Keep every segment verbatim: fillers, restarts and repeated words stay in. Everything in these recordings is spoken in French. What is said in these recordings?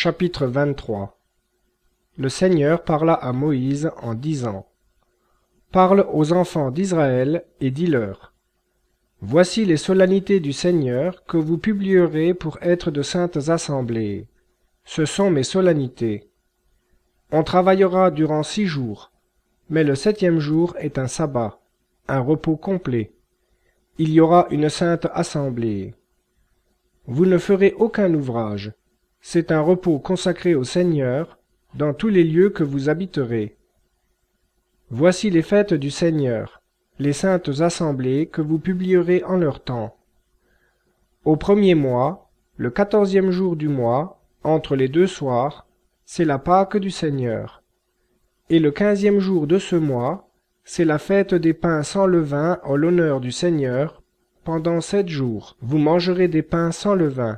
Chapitre vingt-trois. Le Seigneur parla à Moïse en disant: Parle aux enfants d'Israël et dis-leur: Voici les solennités du Seigneur que vous publierez pour être de saintes assemblées. Ce sont mes solennités. On travaillera durant six jours, mais le septième jour est un sabbat, un repos complet. Il y aura une sainte assemblée. Vous ne ferez aucun ouvrage. C'est un repos consacré au Seigneur dans tous les lieux que vous habiterez. Voici les fêtes du Seigneur, les saintes assemblées que vous publierez en leur temps. Au premier mois, le quatorzième jour du mois, entre les deux soirs, c'est la Pâque du Seigneur. Et le quinzième jour de ce mois, c'est la fête des pains sans levain en l'honneur du Seigneur. Pendant sept jours, vous mangerez des pains sans levain.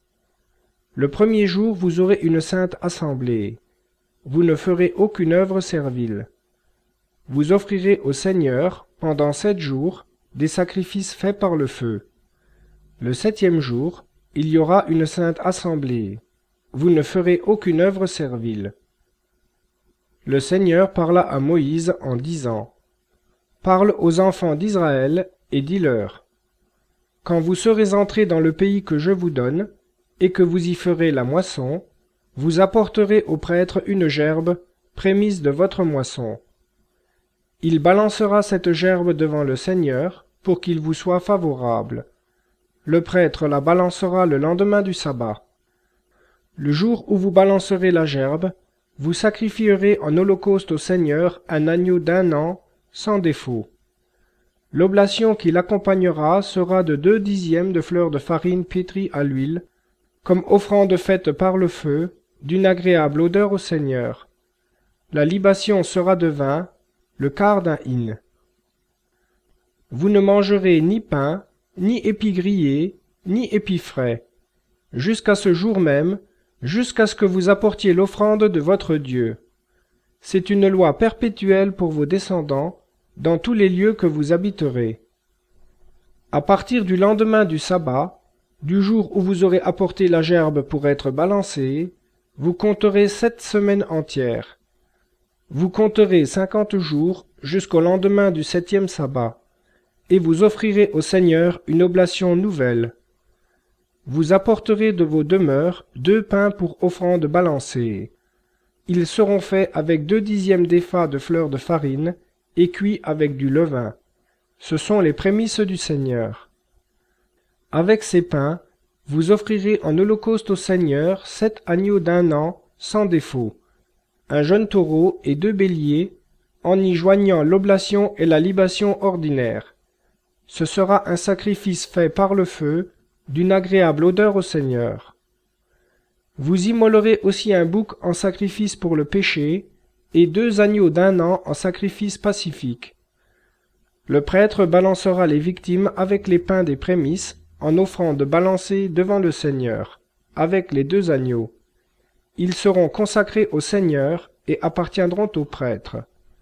Le premier jour, vous aurez une sainte assemblée. Vous ne ferez aucune œuvre servile. Vous offrirez au Seigneur, pendant sept jours, des sacrifices faits par le feu. Le septième jour, il y aura une sainte assemblée. Vous ne ferez aucune œuvre servile. Le Seigneur parla à Moïse en disant: Parle aux enfants d'Israël et dis-leur: Quand vous serez entrés dans le pays que je vous donne, et que vous y ferez la moisson, vous apporterez au prêtre une gerbe, prémisse de votre moisson. Il balancera cette gerbe devant le Seigneur, pour qu'il vous soit favorable. Le prêtre la balancera le lendemain du sabbat. Le jour où vous balancerez la gerbe, vous sacrifierez en holocauste au Seigneur un agneau d'un an, sans défaut. L'oblation qui l'accompagnera sera de deux dixièmes de fleur de farine pétrie à l'huile, comme offrande faite par le feu, d'une agréable odeur au Seigneur. La libation sera de vin, le quart d'un hin. Vous ne mangerez ni pain, ni épis grillés, ni épis frais, jusqu'à ce jour même, jusqu'à ce que vous apportiez l'offrande de votre Dieu. C'est une loi perpétuelle pour vos descendants, dans tous les lieux que vous habiterez. À partir du lendemain du sabbat, du jour où vous aurez apporté la gerbe pour être balancée, vous compterez sept semaines entières. Vous compterez cinquante jours jusqu'au lendemain du septième sabbat, et vous offrirez au Seigneur une oblation nouvelle. Vous apporterez de vos demeures deux pains pour offrande balancée. Ils seront faits avec deux dixièmes d'épha de fleur de farine, et cuits avec du levain. Ce sont les prémices du Seigneur. Avec ces pains, vous offrirez en holocauste au Seigneur sept agneaux d'un an, sans défaut, un jeune taureau et deux béliers, en y joignant l'oblation et la libation ordinaire. Ce sera un sacrifice fait par le feu, d'une agréable odeur au Seigneur. Vous immolerez aussi un bouc en sacrifice pour le péché, et deux agneaux d'un an en sacrifice pacifique. Le prêtre balancera les victimes avec les pains des prémices, en offrande balancée devant le Seigneur, avec les deux agneaux. Ils seront consacrés au Seigneur et appartiendront au prêtre.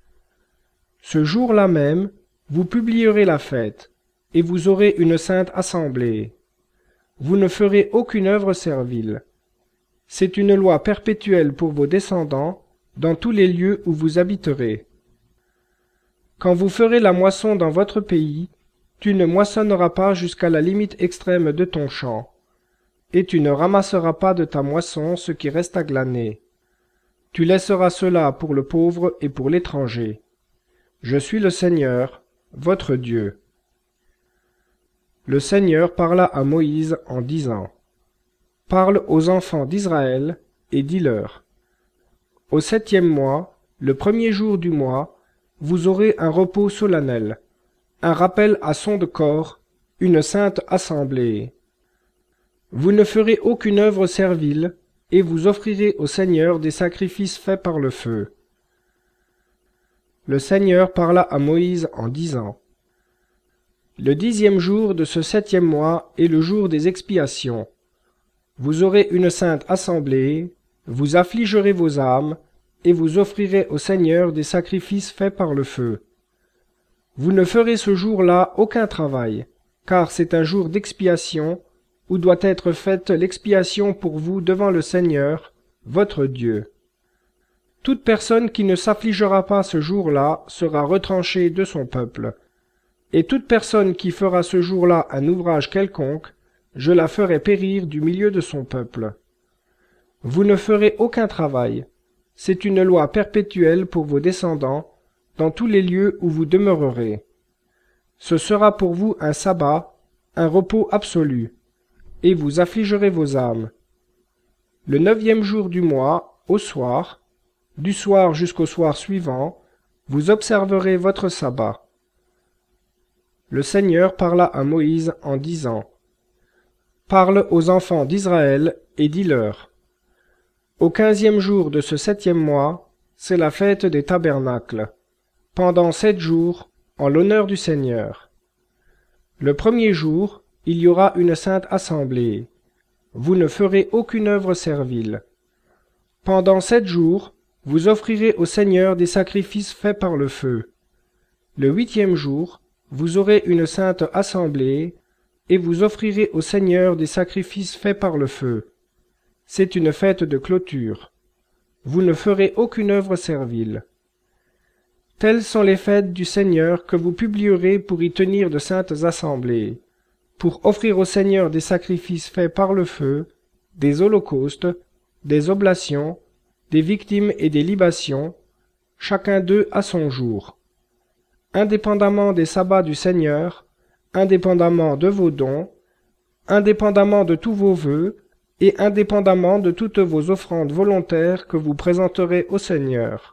Ce jour-là même, vous publierez la fête, et vous aurez une sainte assemblée. Vous ne ferez aucune œuvre servile. C'est une loi perpétuelle pour vos descendants, dans tous les lieux où vous habiterez. Quand vous ferez la moisson dans votre pays, tu ne moissonneras pas jusqu'à la limite extrême de ton champ, et tu ne ramasseras pas de ta moisson ce qui reste à glaner. Tu laisseras cela pour le pauvre et pour l'étranger. Je suis le Seigneur, votre Dieu. Le Seigneur parla à Moïse en disant: Parle aux enfants d'Israël et dis-leur: Au septième mois, le premier jour du mois, vous aurez un repos solennel, un rappel à son de corps, une sainte assemblée. Vous ne ferez aucune œuvre servile, et vous offrirez au Seigneur des sacrifices faits par le feu. Le Seigneur parla à Moïse en disant: Le dixième jour de ce septième mois est le jour des expiations. Vous aurez une sainte assemblée, vous affligerez vos âmes, et vous offrirez au Seigneur des sacrifices faits par le feu. Vous ne ferez ce jour-là aucun travail, car c'est un jour d'expiation, où doit être faite l'expiation pour vous devant le Seigneur, votre Dieu. Toute personne qui ne s'affligera pas ce jour-là sera retranchée de son peuple. Et toute personne qui fera ce jour-là un ouvrage quelconque, je la ferai périr du milieu de son peuple. Vous ne ferez aucun travail. C'est une loi perpétuelle pour vos descendants, dans tous les lieux où vous demeurerez. Ce sera pour vous un sabbat, un repos absolu, et vous affligerez vos âmes. Le neuvième jour du mois, au soir, du soir jusqu'au soir suivant, vous observerez votre sabbat. Le Seigneur parla à Moïse en disant : Parle aux enfants d'Israël et dis-leur : Au quinzième jour de ce septième mois, c'est la fête des tabernacles, pendant sept jours, en l'honneur du Seigneur. Le premier jour, il y aura une sainte assemblée. Vous ne ferez aucune œuvre servile. Pendant sept jours, vous offrirez au Seigneur des sacrifices faits par le feu. Le huitième jour, vous aurez une sainte assemblée, et vous offrirez au Seigneur des sacrifices faits par le feu. C'est une fête de clôture. Vous ne ferez aucune œuvre servile. Telles sont les fêtes du Seigneur que vous publierez pour y tenir de saintes assemblées, pour offrir au Seigneur des sacrifices faits par le feu, des holocaustes, des oblations, des victimes et des libations, chacun d'eux à son jour. Indépendamment des sabbats du Seigneur, indépendamment de vos dons, indépendamment de tous vos vœux, et indépendamment de toutes vos offrandes volontaires que vous présenterez au Seigneur.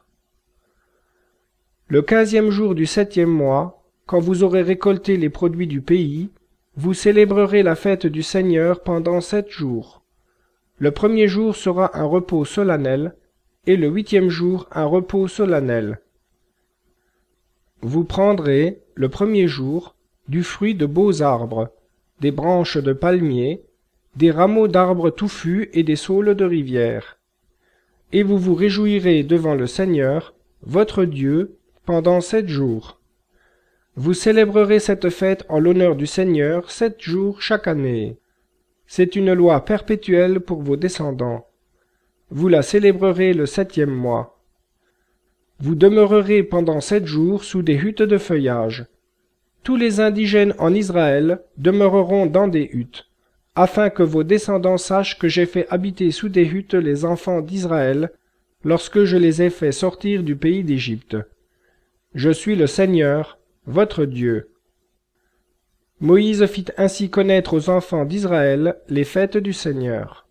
Le quinzième jour du septième mois, quand vous aurez récolté les produits du pays, vous célébrerez la fête du Seigneur pendant sept jours. Le premier jour sera un repos solennel, et le huitième jour un repos solennel. Vous prendrez, le premier jour, du fruit de beaux arbres, des branches de palmiers, des rameaux d'arbres touffus et des saules de rivière. Et vous vous réjouirez devant le Seigneur, votre Dieu, pendant sept jours. Vous célébrerez cette fête en l'honneur du Seigneur sept jours chaque année. C'est une loi perpétuelle pour vos descendants. Vous la célébrerez le septième mois. Vous demeurerez pendant sept jours sous des huttes de feuillage. Tous les indigènes en Israël demeureront dans des huttes, afin que vos descendants sachent que j'ai fait habiter sous des huttes les enfants d'Israël, lorsque je les ai fait sortir du pays d'Égypte. Je suis le Seigneur, votre Dieu. Moïse fit ainsi connaître aux enfants d'Israël les fêtes du Seigneur.